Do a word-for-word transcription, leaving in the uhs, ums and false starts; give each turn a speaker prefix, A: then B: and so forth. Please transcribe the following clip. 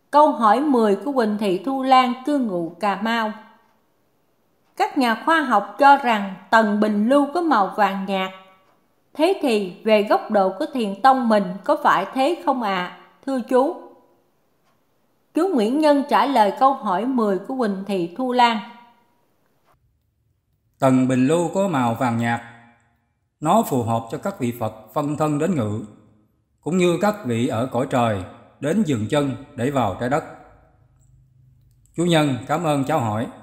A: Câu hỏi mười của Huỳnh Thị Thu Lan, cư ngụ Cà Mau. Các nhà khoa học cho rằng tầng bình lưu có màu vàng nhạt. Thế thì về góc độ của thiền tông mình có phải thế không ạ? À? Thưa chú. Chú Nguyễn Nhân trả lời câu hỏi mười của Huỳnh Thị Thu Lan.
B: Tầng bình lưu có màu vàng nhạt. Nó phù hợp cho các vị Phật phân thân đến ngự, cũng như các vị ở cõi trời đến dừng chân để vào trái đất. Chú Nhân cảm ơn cháu hỏi.